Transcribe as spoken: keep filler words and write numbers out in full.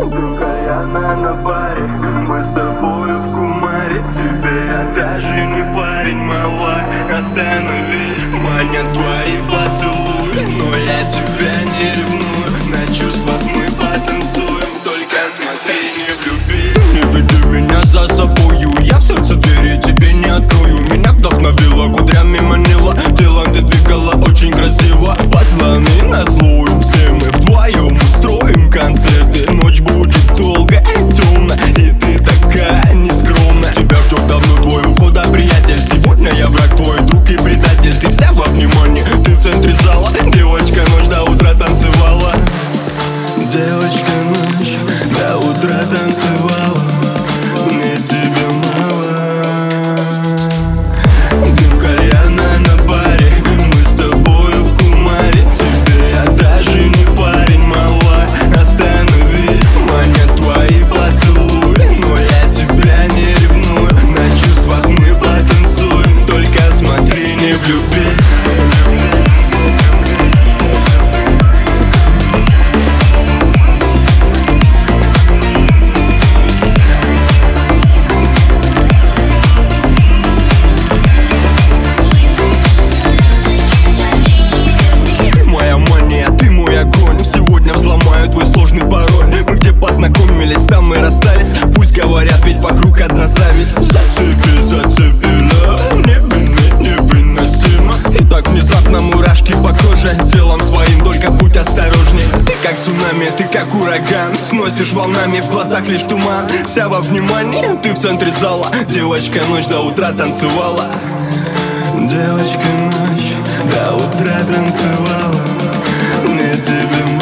Дым кальяна на баре, мы с тобою в кумаре. Тебе я даже не парень, малая, остановись. Манят твои поцелуи, но я тебя не ревную. На чувствах мы потанцуем, только смотри, не влюбись. Не веди меня за собою, я в сердце двери тебе не открою. Меня вдохновила, кудрями манила, телом ты двигала очень красиво. Посланы на слой, все мы вдвоем устроим концерты. Ночь будет долгая и темная, и ты такая нескромная. Тебя ждет давно твой уход, а приятель. Сегодня я враг твой, друг и предатель. Ты вся во внимании, ты в центре зала. Девочка, ночь до утра танцевала. Девочка, ночь до утра танцевала. Мне тебя мало. Дым кальяна на баре, мы с тобою в кумаре. Тебе я даже не парень, малая, остановись. Манят твои поцелуи, но я тебя не ревную. На чувствах мы потанцуем, только смотри, не влюбись. Сегодня взломаю твой сложный пароль. Мы где познакомились, там мы расстались. Пусть говорят, ведь вокруг одна зависть. Зацепи, зацепила, невинно, невыносимо. И так внезапно мурашки по коже. Телом своим только будь осторожней. Ты как цунами, ты как ураган. Сносишь волнами, в глазах лишь туман. Вся во внимании, ты в центре зала. Девочка, ночь до утра танцевала. Девочка, ночь до утра танцевала. Мне тебя